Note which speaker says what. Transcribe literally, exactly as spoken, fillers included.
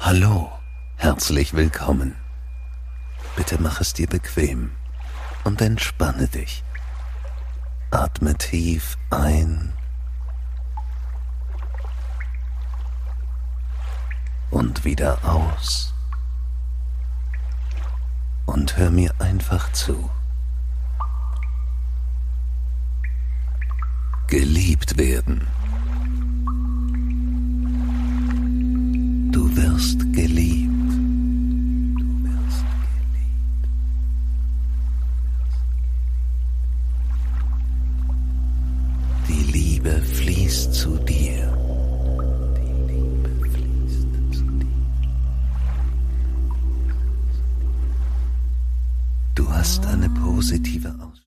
Speaker 1: Hallo, herzlich willkommen. Bitte mach es dir bequem und entspanne dich. Atme tief ein und wieder aus und hör mir einfach zu. Geliebt werden. Du wirst geliebt. Du wirst geliebt. Die Liebe fließt zu dir. Die Liebe fließt zu dir. Du hast eine positive Ausstrahlung.